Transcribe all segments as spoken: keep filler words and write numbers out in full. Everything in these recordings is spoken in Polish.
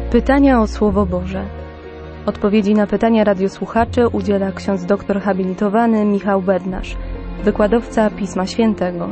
Pytania o Słowo Boże. Odpowiedzi na pytania radiosłuchaczy udziela ksiądz doktor habilitowany Michał Bednarz, wykładowca Pisma Świętego.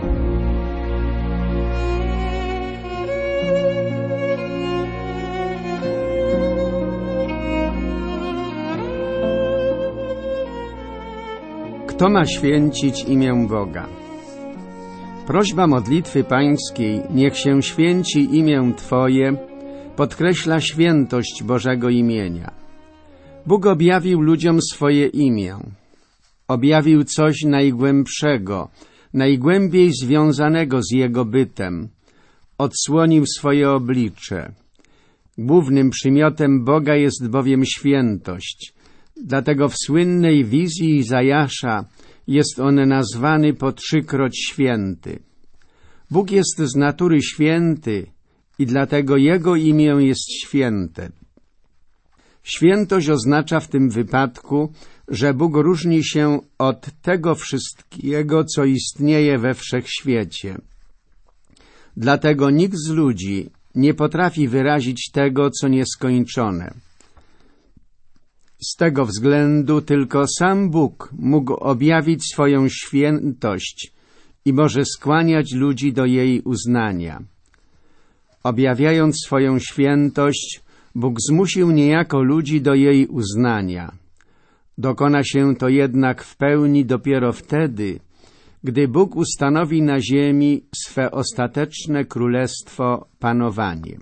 Kto ma święcić imię Boga? Prośba modlitwy pańskiej, niech się święci imię Twoje, podkreśla świętość Bożego imienia. Bóg objawił ludziom swoje imię. Objawił coś najgłębszego, najgłębiej związanego z Jego bytem. Odsłonił swoje oblicze. Głównym przymiotem Boga jest bowiem świętość. Dlatego w słynnej wizji Izajasza jest on nazwany po trzykroć święty. Bóg jest z natury święty i dlatego Jego imię jest święte. Świętość oznacza w tym wypadku, że Bóg różni się od tego wszystkiego, co istnieje we wszechświecie. Dlatego nikt z ludzi nie potrafi wyrazić tego, co nieskończone. Z tego względu tylko sam Bóg mógł objawić swoją świętość i może skłaniać ludzi do jej uznania. Objawiając swoją świętość, Bóg zmusił niejako ludzi do jej uznania. Dokona się to jednak w pełni dopiero wtedy, gdy Bóg ustanowi na ziemi swe ostateczne królestwo, panowanie.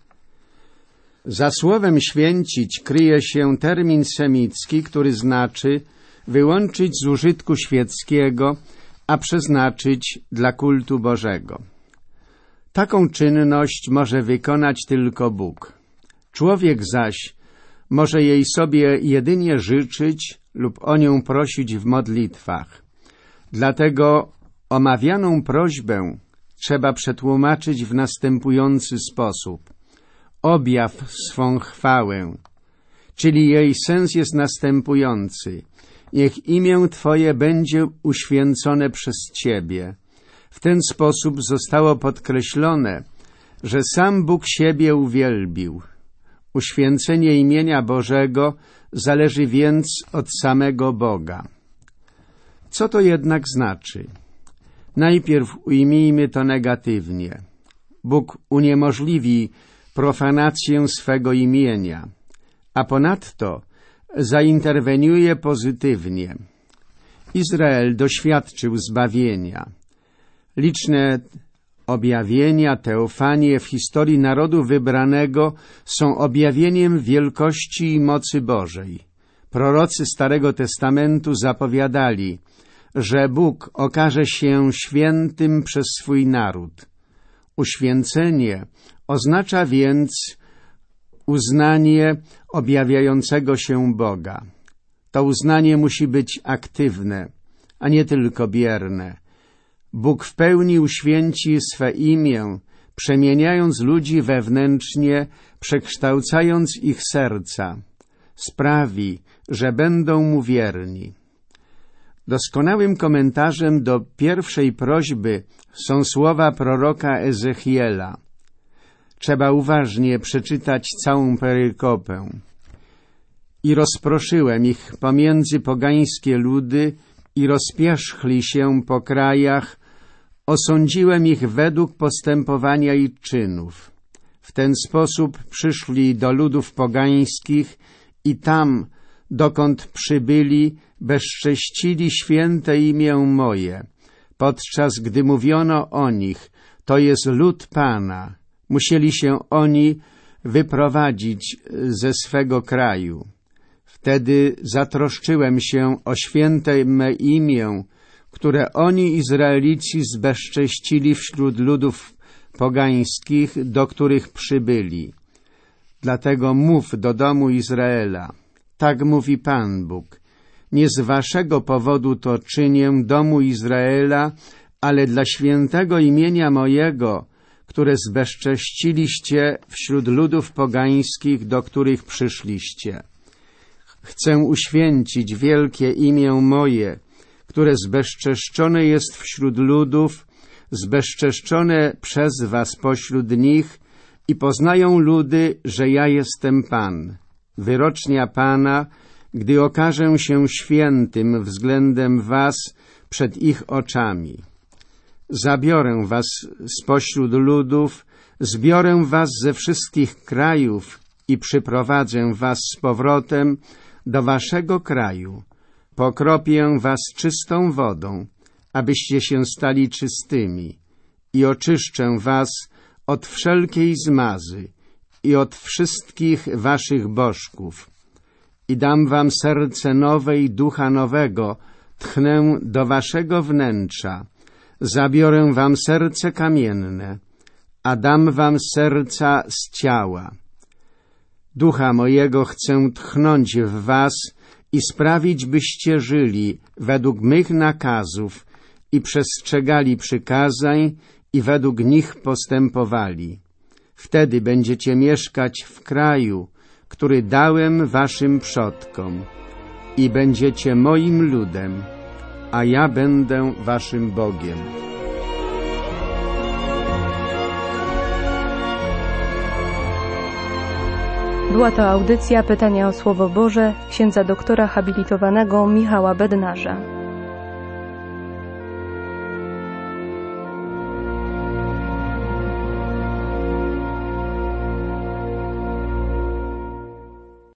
Za słowem święcić kryje się termin semicki, który znaczy wyłączyć z użytku świeckiego, a przeznaczyć dla kultu Bożego. Taką czynność może wykonać tylko Bóg. Człowiek zaś może jej sobie jedynie życzyć lub o nią prosić w modlitwach. Dlatego omawianą prośbę trzeba przetłumaczyć w następujący sposób. Objaw swą chwałę, czyli jej sens jest następujący. Niech imię Twoje będzie uświęcone przez Ciebie. W ten sposób zostało podkreślone, że sam Bóg siebie uwielbił. Uświęcenie imienia Bożego zależy więc od samego Boga. Co to jednak znaczy? Najpierw ujmijmy to negatywnie. Bóg uniemożliwi profanację swego imienia, a ponadto zainterweniuje pozytywnie. Izrael doświadczył zbawienia. Liczne objawienia, teofanie w historii narodu wybranego są objawieniem wielkości i mocy Bożej. Prorocy Starego Testamentu zapowiadali, że Bóg okaże się świętym przez swój naród. Uświęcenie oznacza więc uznanie objawiającego się Boga. To uznanie musi być aktywne, a nie tylko bierne. Bóg w pełni uświęci swe imię, przemieniając ludzi wewnętrznie, przekształcając ich serca. Sprawi, że będą Mu wierni. Doskonałym komentarzem do pierwszej prośby są słowa proroka Ezechiela. Trzeba uważnie przeczytać całą perykopę. I rozproszyłem ich pomiędzy pogańskie ludy i rozpierzchli się po krajach, osądziłem ich według postępowania i czynów. W ten sposób przyszli do ludów pogańskich i tam, dokąd przybyli, bezcześcili święte imię moje, podczas gdy mówiono o nich, to jest lud Pana. Musieli się oni wyprowadzić ze swego kraju. Wtedy zatroszczyłem się o święte me imię, które oni, Izraelici, zbezcześcili wśród ludów pogańskich, do których przybyli. Dlatego mów do domu Izraela, tak mówi Pan Bóg, nie z waszego powodu to czynię, domu Izraela, ale dla świętego imienia mojego, które zbezcześciliście wśród ludów pogańskich, do których przyszliście. Chcę uświęcić wielkie imię moje, które zbezczeszczone jest wśród ludów, zbezczeszczone przez was pośród nich I poznają ludy, że ja jestem Pan, wyrocznia Pana, gdy okażę się świętym względem was przed ich oczami. Zabiorę was spośród ludów, zbiorę was ze wszystkich krajów i przyprowadzę was z powrotem do waszego kraju. Pokropię was czystą wodą, abyście się stali czystymi, i oczyszczę was od wszelkiej zmazy i od wszystkich waszych bożków. I dam wam serce nowe i ducha nowego, tchnę do waszego wnętrza. Zabiorę wam serce kamienne, a dam wam serca z ciała. Ducha mojego chcę tchnąć w was i sprawić, byście żyli według mych nakazów i przestrzegali przykazań i według nich postępowali. Wtedy będziecie mieszkać w kraju, który dałem waszym przodkom, i będziecie moim ludem, a ja będę waszym Bogiem. Była to audycja Pytania o Słowo Boże księdza doktora habilitowanego Michała Bednarza.